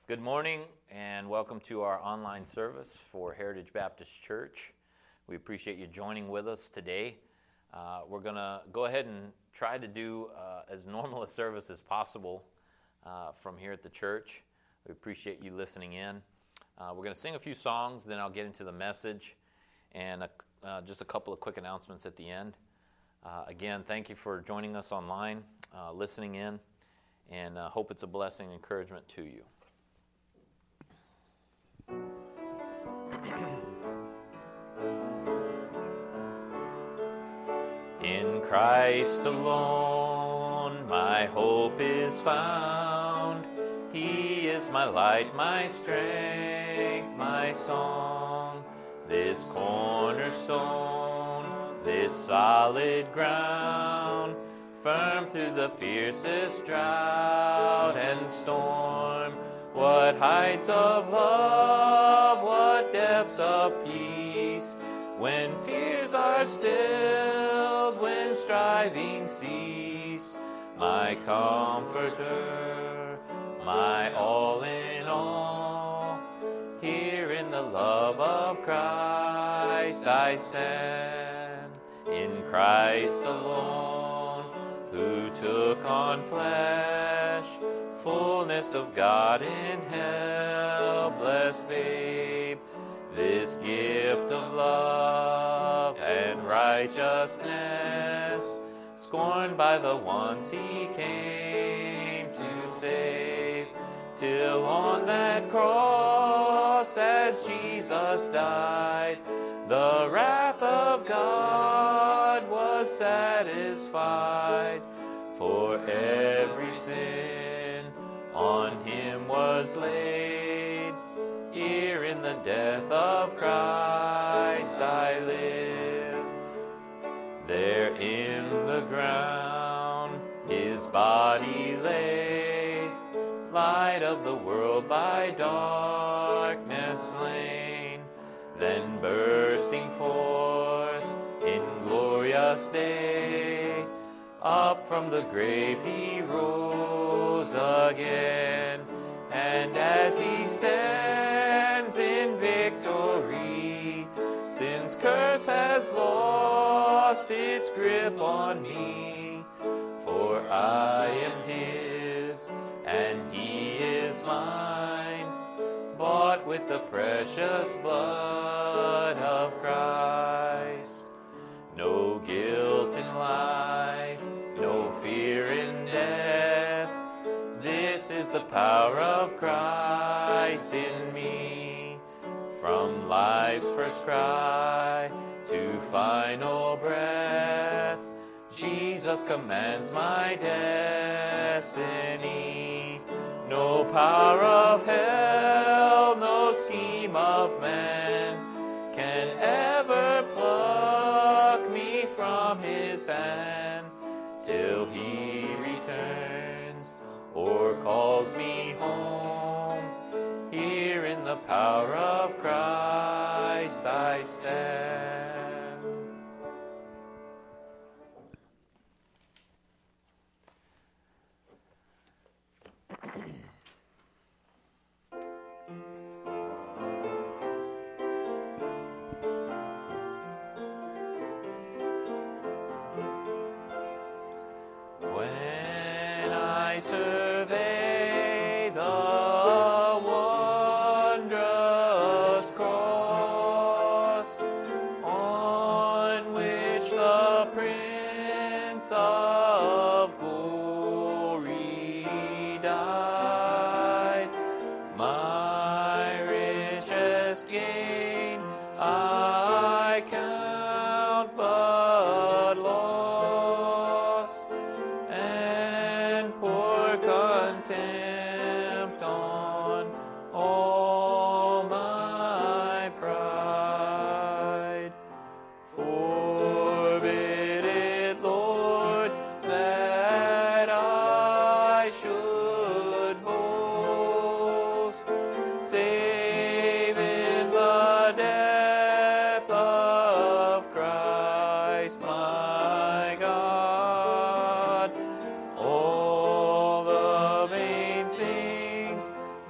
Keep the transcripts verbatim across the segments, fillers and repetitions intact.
Good morning and welcome to our online service for Heritage Baptist Church. We appreciate you joining with us today. Uh, we're going to go ahead and try to do uh, as normal a service as possible uh, from here at the church. We appreciate you listening in. Uh, we're going to sing a few songs, then I'll get into the message and a, uh, just a couple of quick announcements at the end. Uh, again, thank you for joining us online, uh, listening in, and uh, hope it's a blessing and encouragement to you. In Christ alone my hope is found. He is my light, my strength, my song. This cornerstone, this solid ground, firm through the fiercest drought and storm. What heights of love, what depths of peace, when fears are stilled, when striving cease. My comforter, my all in all, here in the love of Christ I stand. In Christ alone, who took on flesh, fullness of God in helpless babe, this gift of love and righteousness, scorned by the ones he came to save, till on that cross as Jesus died, the wrath of God was satisfied. For every sin on him was laid, here in the death of Christ I live. There in the ground his body lay, light of the world by darkness slain, then bursting forth in glorious day, up from the grave he rose again, and as he stands in victory, sin's curse has lost its grip on me. For I am his, and he is mine, bought with the precious blood of Christ. No guilt in life, no fear in death, this is the power of Christ in me. From life's first cry to final breath, Jesus commands my destiny. No power of hell, no scheme of man can ever pluck me from his hand, till he returns or calls me home. Here in the power of Christ I stand. When I survey the wondrous cross on which the Prince of Glory died, my richest gain I count but loss, and pour contempt on all my pride. Forbid it, Lord, that I should boast, save in the death of Christ my God. All the vain things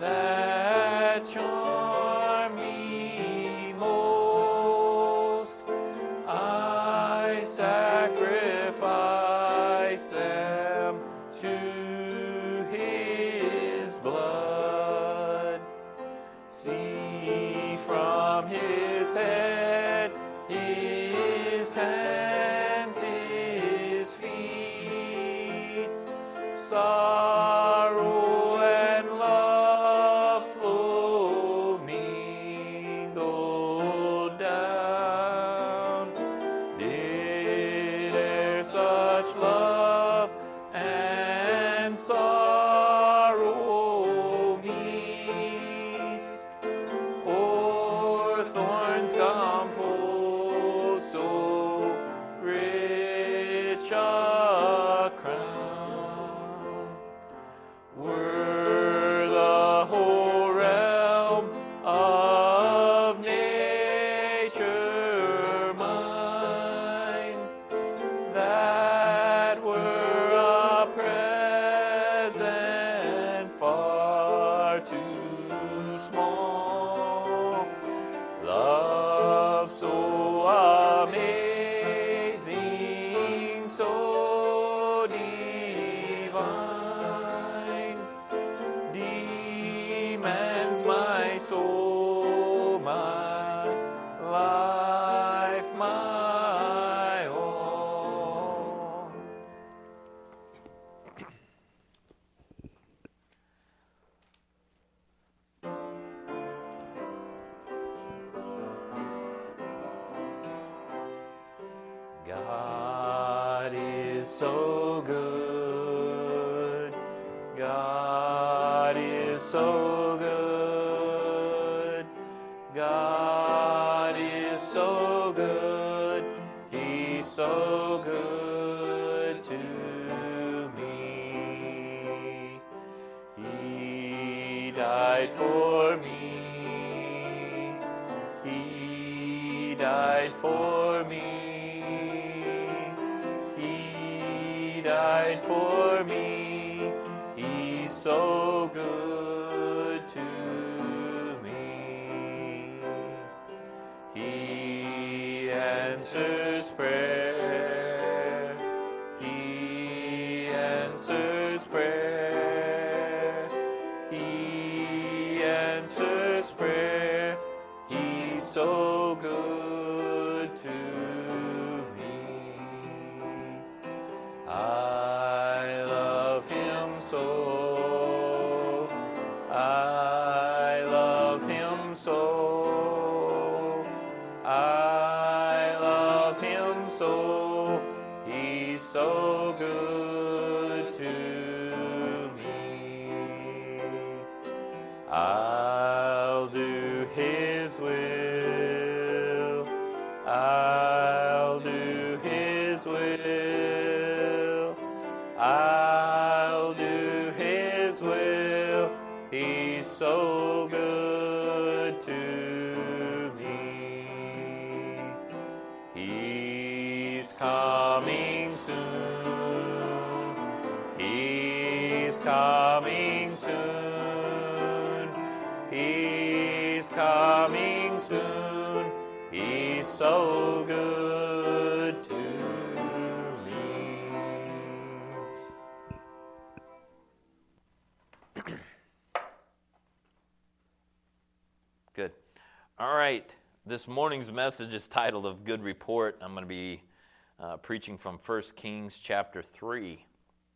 too small. Love so amazing, so divine, demands my soul, my life, my all. God is so good. God is so good. God is so good. He's so good to me. He died for me. He died for me. He died for me. He's so good to me. He answers prayer. He answers prayer. He answers prayer. He's so good to me. I love him so. I love him so. I love him so. He's so good to me. I'll do his will. I'll do his will. I'll do his will. He's so good to me. He's coming soon. He's coming soon. He's coming soon. He's so good to me. Good. All right. This morning's message is titled "Of Good Report." I'm going to be uh, preaching from First Kings chapter three.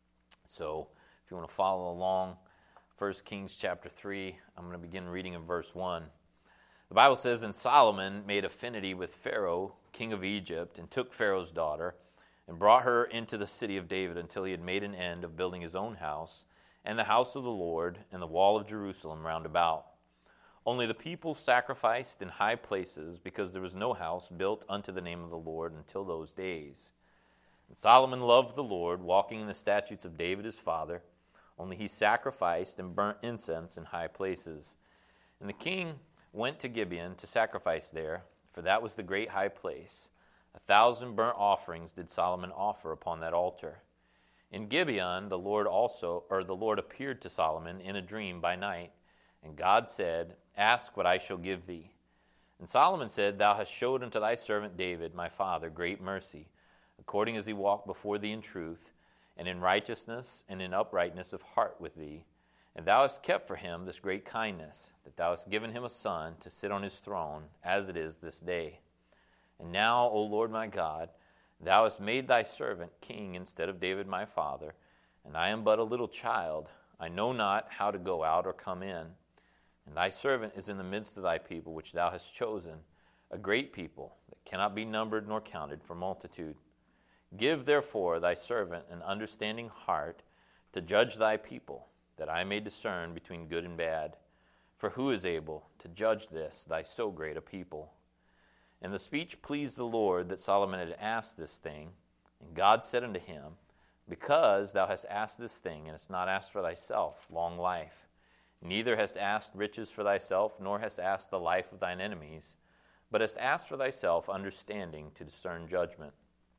So if you want to follow along, First Kings chapter three, I'm going to begin reading in verse one. The Bible says, "And Solomon made affinity with Pharaoh, king of Egypt, and took Pharaoh's daughter, and brought her into the city of David until he had made an end of building his own house, and the house of the Lord, and the wall of Jerusalem round about. Only the people sacrificed in high places, because there was no house built unto the name of the Lord until those days. And Solomon loved the Lord, walking in the statutes of David his father, only he sacrificed and burnt incense in high places. And the king went to Gibeon to sacrifice there, for that was the great high place. A thousand burnt offerings did Solomon offer upon that altar. In Gibeon the Lord also, or the Lord appeared to Solomon in a dream by night, and God said, Ask what I shall give thee. And Solomon said, Thou hast showed unto thy servant David, my father, great mercy, according as he walked before thee in truth, and in righteousness, and in uprightness of heart with thee. And thou hast kept for him this great kindness, that thou hast given him a son to sit on his throne, as it is this day. And now, O Lord my God, thou hast made thy servant king instead of David my father, and I am but a little child. I know not how to go out or come in. And thy servant is in the midst of thy people, which thou hast chosen, a great people that cannot be numbered nor counted for multitude. Give therefore thy servant an understanding heart to judge thy people, that I may discern between good and bad. For who is able to judge this, thy so great a people? And the speech pleased the Lord that Solomon had asked this thing. And God said unto him, Because thou hast asked this thing, and hast not asked for thyself long life, neither hast asked riches for thyself, nor hast asked the life of thine enemies, but hast asked for thyself understanding to discern judgment.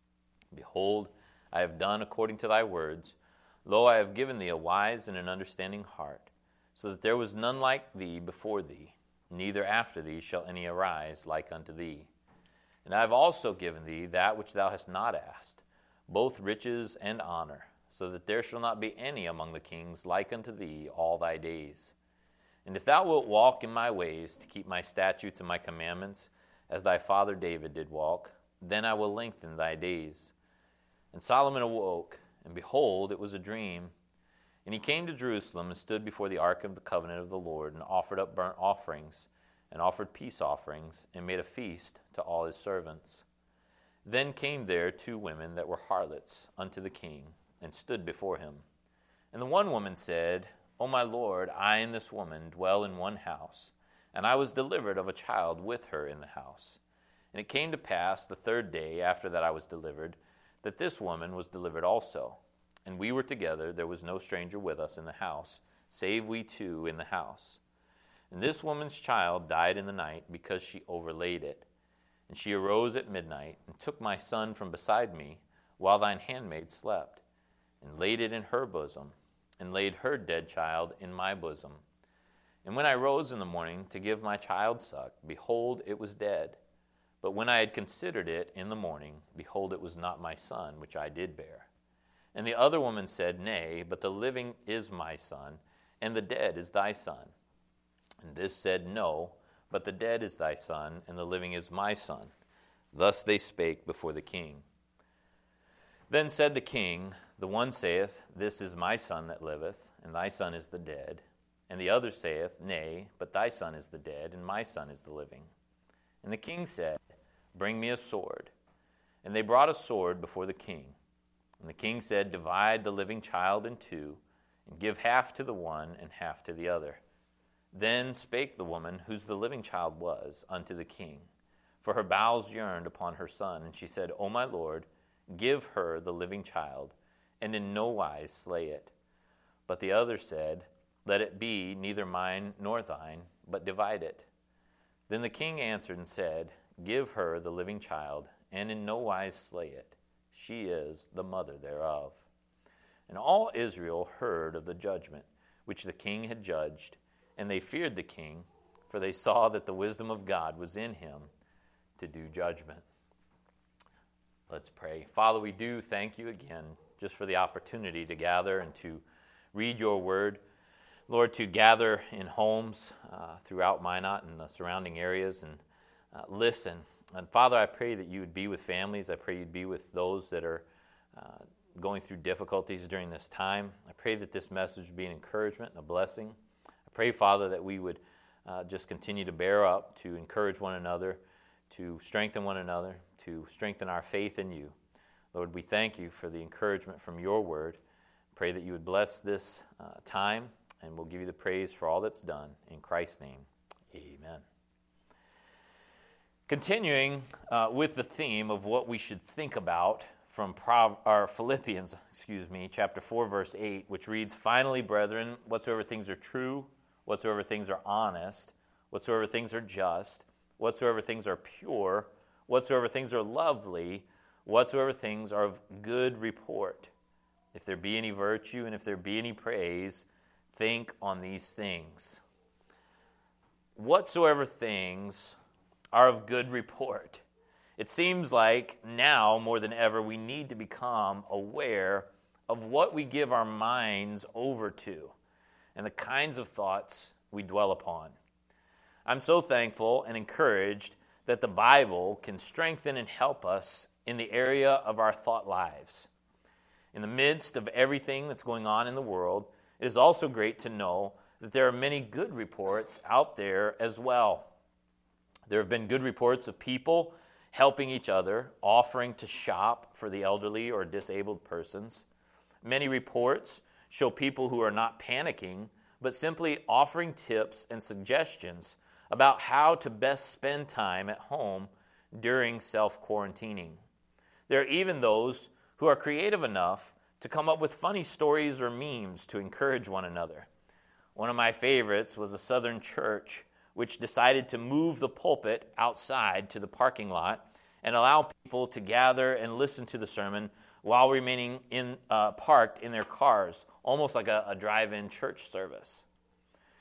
Behold, I have done according to thy words. Lo, I have given thee a wise and an understanding heart. so that there was none like thee before thee, neither after thee shall any arise like unto thee. And I have also given thee that which thou hast not asked, both riches and honor, so that there shall not be any among the kings like unto thee all thy days. And if thou wilt walk in my ways to keep my statutes and my commandments, as thy father David did walk, then I will lengthen thy days. And Solomon awoke, and behold, it was a dream. And he came to Jerusalem and stood before the ark of the covenant of the Lord, and offered up burnt offerings, and offered peace offerings, and made a feast to all his servants. Then came there two women that were harlots unto the king, and stood before him. And the one woman said, O my Lord, I and this woman dwell in one house, and I was delivered of a child with her in the house. And it came to pass the third day after that I was delivered, that this woman was delivered also. And we were together, there was no stranger with us in the house, save we two in the house. And this woman's child died in the night, because she overlaid it. And she arose at midnight, and took my son from beside me, while thine handmaid slept, and laid it in her bosom, and laid her dead child in my bosom. And when I rose in the morning to give my child suck, behold, it was dead. But when I had considered it in the morning, behold, it was not my son, which I did bear. And the other woman said, Nay, but the living is my son, and the dead is thy son. And this said, No, but the dead is thy son, and the living is my son. Thus they spake before the king. Then said the king, The one saith, This is my son that liveth, and thy son is the dead. And the other saith, Nay, but thy son is the dead, and my son is the living. And the king said, Bring me a sword. And they brought a sword before the king. And the king said, Divide the living child in two, and give half to the one and half to the other. Then spake the woman, whose the living child was, unto the king, for her bowels yearned upon her son. And she said, O my lord, give her the living child, and in no wise slay it. But the other said, Let it be neither mine nor thine, but divide it. Then the king answered and said, Give her the living child, and in no wise slay it. She is the mother thereof. And all Israel heard of the judgment which the king had judged, and they feared the king, for they saw that the wisdom of God was in him to do judgment. Let's pray. Father, we do thank you again just for the opportunity to gather and to read your word. Lord, to gather in homes uh, throughout Minot and the surrounding areas and uh, listen. And Father, I pray that you would be with families. I pray you'd be with those that are uh, going through difficulties during this time. I pray that this message would be an encouragement and a blessing. I pray, Father, that we would uh, just continue to bear up, to encourage one another, to strengthen one another, to strengthen our faith in you. Lord, we thank you for the encouragement from your word. Pray that you would bless this uh, time, and we'll give you the praise for all that's done. In Christ's name, amen. Continuing uh, with the theme of what we should think about from Prov- or Philippians, excuse me, chapter four, verse eight, which reads, Finally, brethren, whatsoever things are true, whatsoever things are honest, whatsoever things are just, whatsoever things are pure, whatsoever things are lovely, whatsoever things are of good report. If there be any virtue and if there be any praise, think on these things. Whatsoever things are of good report. It seems like now more than ever we need to become aware of what we give our minds over to and the kinds of thoughts we dwell upon. I'm so thankful and encouraged that the Bible can strengthen and help us in the area of our thought lives. In the midst of everything that's going on in the world, it is also great to know that there are many good reports out there as well. There have been good reports of people helping each other, offering to shop for the elderly or disabled persons. Many reports show people who are not panicking, but simply offering tips and suggestions about how to best spend time at home during self-quarantining. There are even those who are creative enough to come up with funny stories or memes to encourage one another. One of my favorites was a Southern church which decided to move the pulpit outside to the parking lot and allow people to gather and listen to the sermon while remaining in uh, parked in their cars, almost like a, a drive-in church service.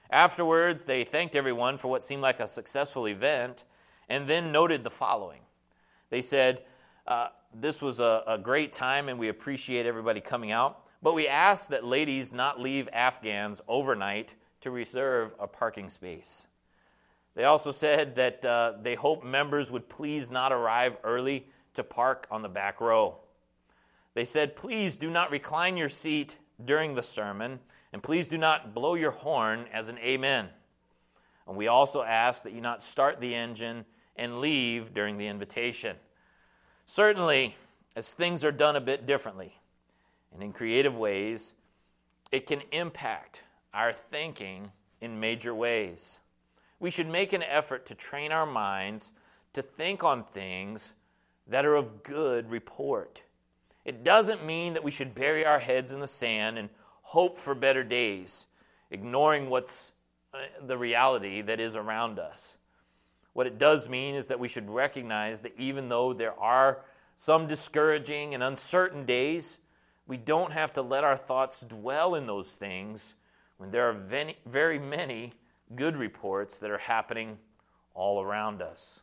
Afterwards, they thanked everyone for what seemed like a successful event and then noted the following. They said, uh, this was a, a great time and we appreciate everybody coming out, but we ask that ladies not leave Afghans overnight to reserve a parking space. They also said that uh, they hope members would please not arrive early to park on the back row. They said, please do not recline your seat during the sermon, and please do not blow your horn as an amen. And we also ask that you not start the engine and leave during the invitation. Certainly, as things are done a bit differently and in creative ways, it can impact our thinking in major ways. We should make an effort to train our minds to think on things that are of good report. It doesn't mean that we should bury our heads in the sand and hope for better days, ignoring what's the reality that is around us. What it does mean is that we should recognize that even though there are some discouraging and uncertain days, we don't have to let our thoughts dwell in those things when there are very many good reports that are happening all around us.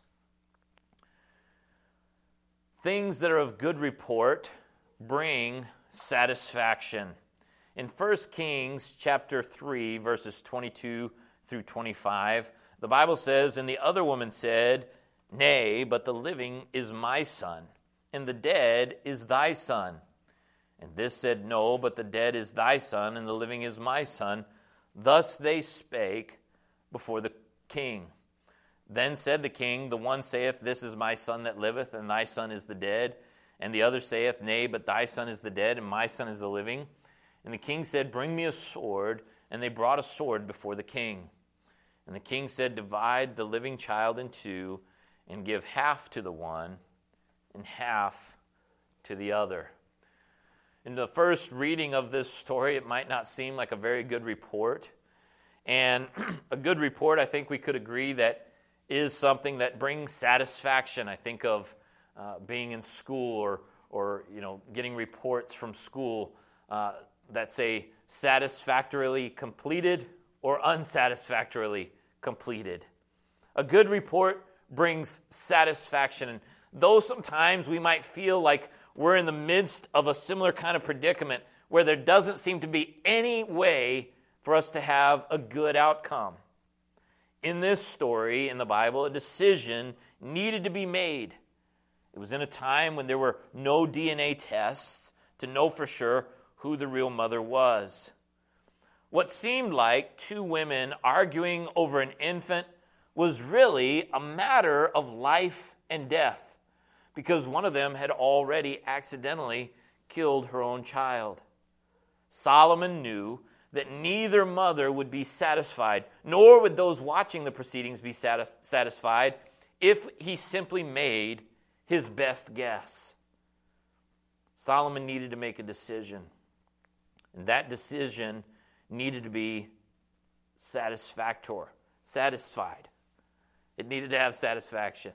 Things that are of good report bring satisfaction. In First Kings chapter three, verses twenty-two through twenty-five, the Bible says, "And the other woman said, Nay, but the living is my son, and the dead is thy son. And this said, No, but the dead is thy son, and the living is my son. Thus they spake before the king. Then said the king, The one saith, This is my son that liveth, and thy son is the dead. And the other saith, Nay, but thy son is the dead, and my son is the living. And the king said, Bring me a sword. And they brought a sword before the king. And the king said, Divide the living child in two, and give half to the one, and half to the other. In the first reading of this story, it might not seem like a very good report. And a good report, I think we could agree, that is something that brings satisfaction. I think of uh, being in school or, or you know, getting reports from school uh, that say satisfactorily completed or unsatisfactorily completed. A good report brings satisfaction. And though sometimes we might feel like we're in the midst of a similar kind of predicament where there doesn't seem to be any way for us to have a good outcome. In this story in the Bible, a decision needed to be made. It was in a time when there were no D N A tests to know for sure who the real mother was. What seemed like two women arguing over an infant was really a matter of life and death, because one of them had already accidentally killed her own child. Solomon knew that neither mother would be satisfied, nor would those watching the proceedings be satis- satisfied if he simply made his best guess. Solomon needed to make a decision, and that decision needed to be satisfactory, satisfied. It needed to have satisfaction.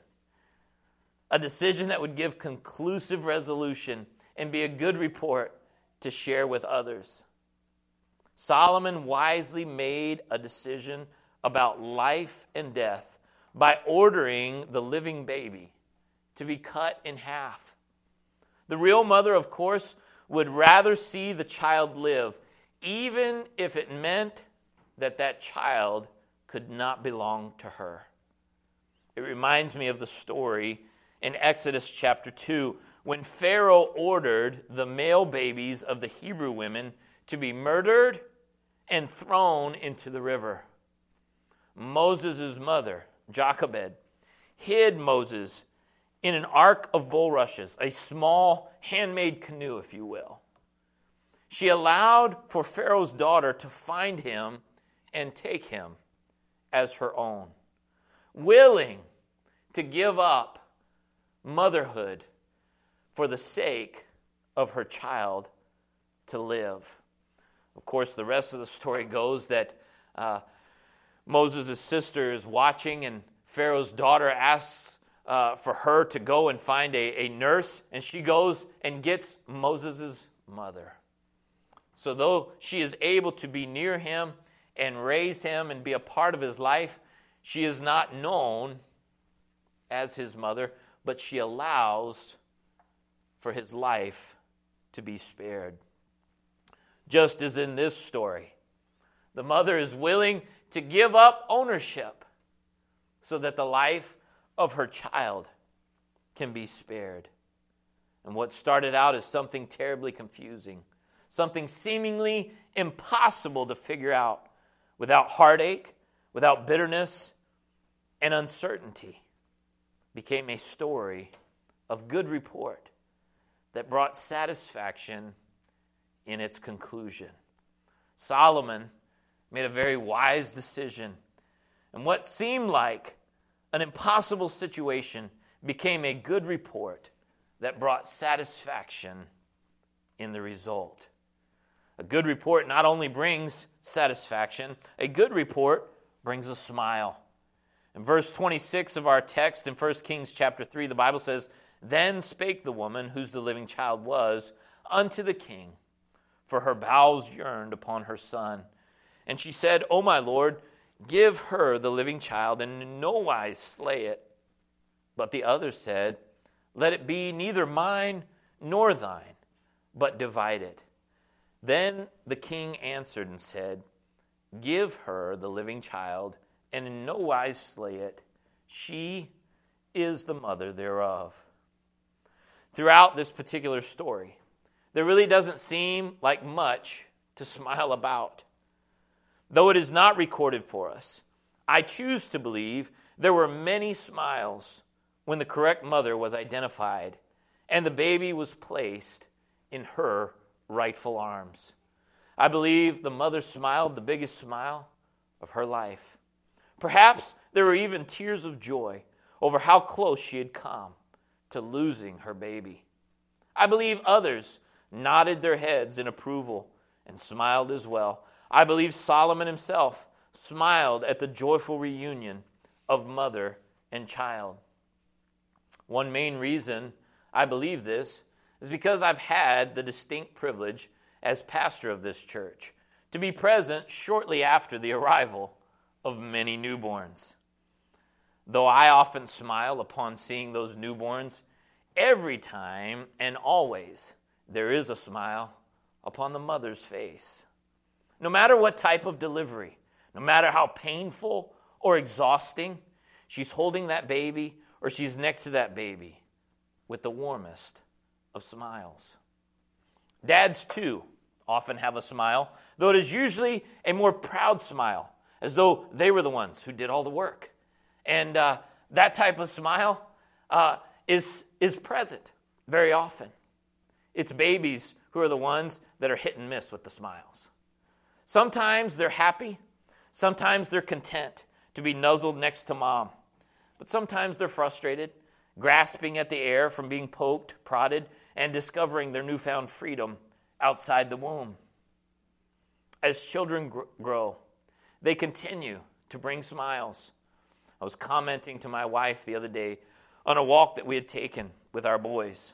A decision that would give conclusive resolution and be a good report to share with others. Solomon wisely made a decision about life and death by ordering the living baby to be cut in half. The real mother, of course, would rather see the child live, even if it meant that that child could not belong to her. It reminds me of the story in Exodus chapter two, when Pharaoh ordered the male babies of the Hebrew women to be murdered and thrown into the river. Moses' mother, Jochebed, hid Moses in an ark of bulrushes, a small handmade canoe, if you will. She allowed for Pharaoh's daughter to find him and take him as her own, willing to give up motherhood for the sake of her child to live. Of course, the rest of the story goes that uh, Moses' sister is watching, and Pharaoh's daughter asks uh, for her to go and find a, a nurse, and she goes and gets Moses' mother. So though she is able to be near him and raise him and be a part of his life, she is not known as his mother, but she allows for his life to be spared. Just as in this story, the mother is willing to give up ownership so that the life of her child can be spared. And what started out as something terribly confusing, something seemingly impossible to figure out, without heartache, without bitterness and uncertainty, became a story of good report that brought satisfaction in its conclusion. Solomon made a very wise decision, and what seemed like an impossible situation became a good report that brought satisfaction in the result. A good report not only brings satisfaction, a good report brings a smile. In verse twenty-six of our text in First Kings chapter three, the Bible says, "Then spake the woman whose the living child was unto the king, for her bowels yearned upon her son. And she said, O my Lord, give her the living child, and in no wise slay it. But the other said, Let it be neither mine nor thine, but divide it. Then the king answered and said, Give her the living child, and in no wise slay it. She is the mother thereof." Throughout this particular story, there really doesn't seem like much to smile about. Though it is not recorded for us, I choose to believe there were many smiles when the correct mother was identified and the baby was placed in her rightful arms. I believe the mother smiled the biggest smile of her life. Perhaps there were even tears of joy over how close she had come to losing her baby. I believe others nodded their heads in approval and smiled as well. I believe Solomon himself smiled at the joyful reunion of mother and child. One main reason I believe this is because I've had the distinct privilege as pastor of this church to be present shortly after the arrival of many newborns. Though I often smile upon seeing those newborns, every time and always there is a smile upon the mother's face. No matter what type of delivery, no matter how painful or exhausting, she's holding that baby or she's next to that baby with the warmest of smiles. Dads, too, often have a smile, though it is usually a more proud smile, as though they were the ones who did all the work. And uh, that type of smile uh, is, is present very often. It's babies who are the ones that are hit and miss with the smiles. Sometimes they're happy. Sometimes they're content to be nuzzled next to mom. But sometimes they're frustrated, grasping at the air from being poked, prodded, and discovering their newfound freedom outside the womb. As children gr- grow, they continue to bring smiles. I was commenting to my wife the other day on a walk that we had taken with our boys.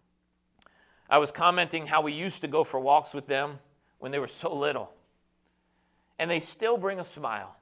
I was commenting how we used to go for walks with them when they were so little. And they still bring a smile.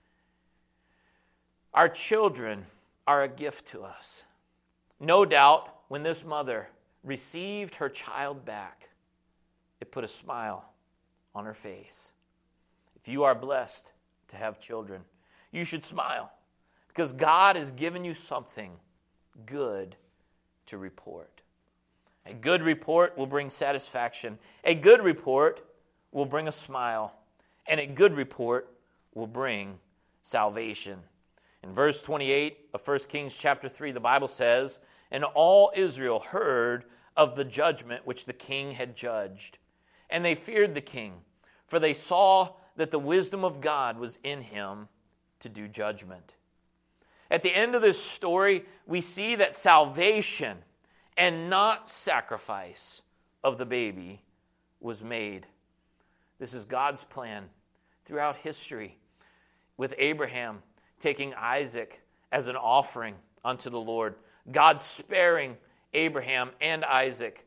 Our children are a gift to us. No doubt, when this mother received her child back, it put a smile on her face. If you are blessed to have children, you should smile because God has given you something good to report. A good report will bring satisfaction. A good report will bring a smile. And a good report will bring salvation. In verse twenty-eight of First Kings chapter three, the Bible says, "And all Israel heard of the judgment which the king had judged. And they feared the king, for they saw that the wisdom of God was in him to do judgment." At the end of this story, we see that salvation and not sacrifice of the baby was made. This is God's plan throughout history, with Abraham taking Isaac as an offering unto the Lord, God sparing Abraham and Isaac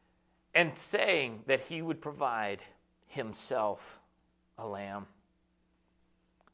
and saying that he would provide himself a lamb.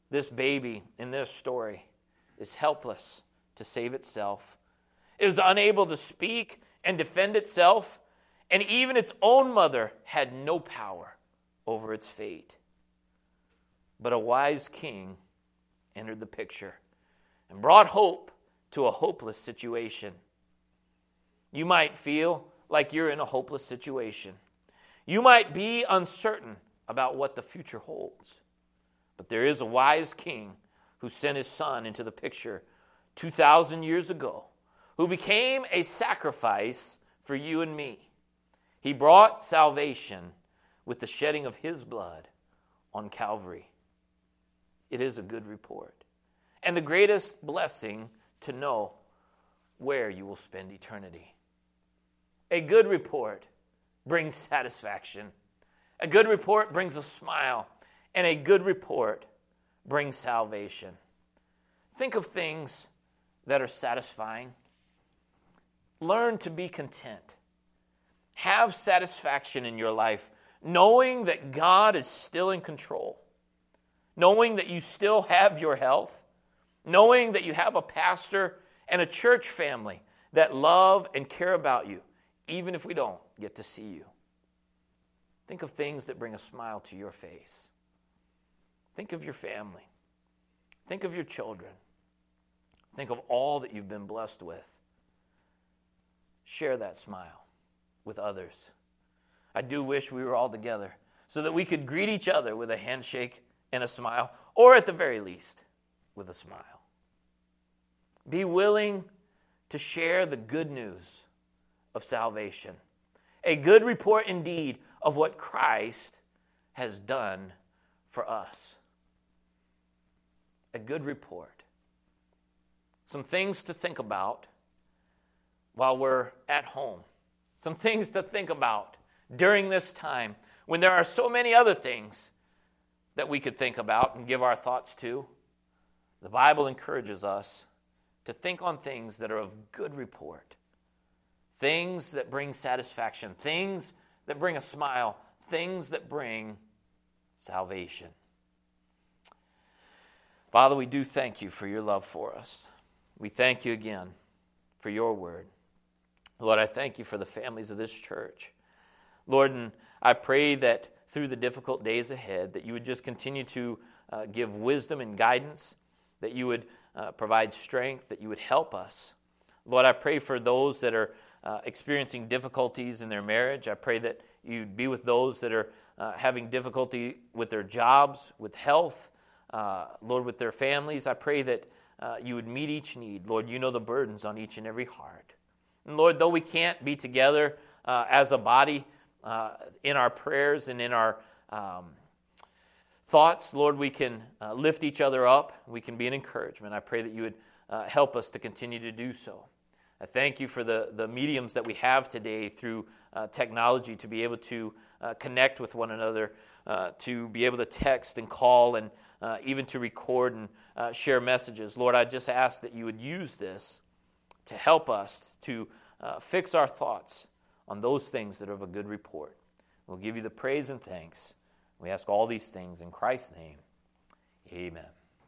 this baby in this story is helpless to save itself. It was unable to speak and defend itself, and even its own mother had no power over its fate. But a wise king entered the picture and brought hope to a hopeless situation. You might feel like you're in a hopeless situation. You might be uncertain about what the future holds. But there is a wise king who sent his son into the picture two thousand years ago, who became a sacrifice for you and me. He brought salvation with the shedding of his blood on Calvary. It is a good report, and the greatest blessing to know where you will spend eternity. A good report brings satisfaction. A good report brings a smile, and a good report brings salvation. Think of things that are satisfying. Learn to be content. Have satisfaction in your life, knowing that God is still in control, knowing that you still have your health, knowing that you have a pastor and a church family that love and care about you, even if we don't get to see you. Think of things that bring a smile to your face. Think of your family. Think of your children. Think of all that you've been blessed with. Share that smile with others. I do wish we were all together so that we could greet each other with a handshake and a smile, or at the very least, with a smile. Be willing to share the good news of salvation. A good report indeed of what Christ has done for us. A good report. Some things to think about while we're at home. Some things to think about during this time when there are so many other things that we could think about and give our thoughts to. The Bible encourages us to think on things that are of good report. Things that bring satisfaction. Things that bring a smile. Things that bring salvation. Father, we do thank you for your love for us. We thank you again for your word. Lord, I thank you for the families of this church. Lord, and I pray that through the difficult days ahead, that you would just continue to uh, give wisdom and guidance, that you would uh, provide strength, that you would help us. Lord, I pray for those that are uh, experiencing difficulties in their marriage. I pray that you'd be with those that are uh, having difficulty with their jobs, with health, uh, Lord, with their families. I pray that uh, you would meet each need. Lord, you know the burdens on each and every heart. And Lord, though we can't be together uh, as a body uh, in our prayers and in our um, thoughts, Lord, we can uh, lift each other up. We can be an encouragement. I pray that you would uh, help us to continue to do so. I thank you for the, the mediums that we have today through uh, technology to be able to uh, connect with one another, uh, to be able to text and call and uh, even to record and uh, share messages. Lord, I just ask that you would use this to help us to uh, fix our thoughts on those things that are of a good report. We'll give you the praise and thanks. We ask all these things in Christ's name. Amen.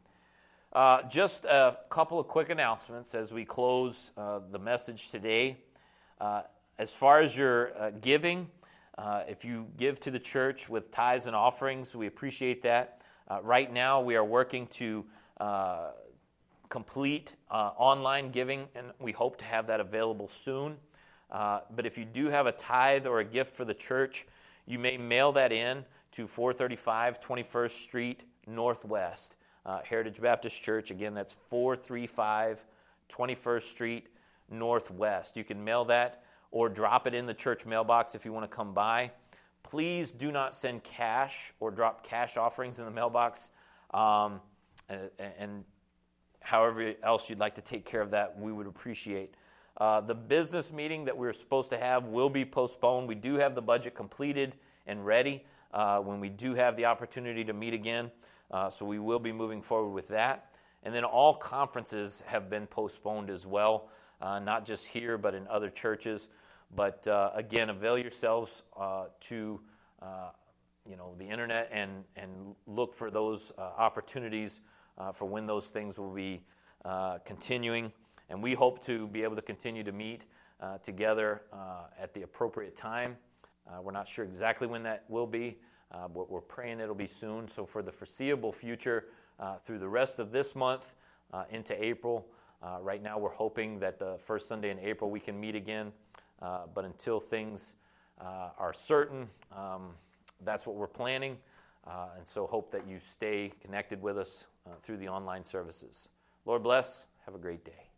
Uh, just a couple of quick announcements as we close uh, the message today. Uh, as far as your uh, giving, uh, if you give to the church with tithes and offerings, we appreciate that. Uh, right now, we are working to uh, complete uh, online giving, and we hope to have that available soon. Uh, but if you do have a tithe or a gift for the church, you may mail that in to four thirty-five twenty-first Street Northwest. Uh, Heritage Baptist Church, again, that's four thirty-five twenty-first Street Northwest. You can mail that or drop it in the church mailbox if you want to come by. Please do not send cash or drop cash offerings in the mailbox. Um, and, and however else you'd like to take care of that, we would appreciate. Uh, the business meeting that we were supposed to have will be postponed. We do have the budget completed and ready uh, when we do have the opportunity to meet again. Uh, so we will be moving forward with that. And then all conferences have been postponed as well, uh, not just here but in other churches. But uh, again, avail yourselves uh, to uh, you know the internet and, and look look for those uh, opportunities uh, for when those things will be uh, continuing. And we hope to be able to continue to meet uh, together uh, at the appropriate time. Uh, we're not sure exactly when that will be, uh, but we're praying it'll be soon. So for the foreseeable future, uh, through the rest of this month uh, into April, uh, right now we're hoping that the first Sunday in April we can meet again. Uh, but until things uh, are certain, um, that's what we're planning. Uh, and so hope that you stay connected with us uh, through the online services. Lord bless. Have a great day.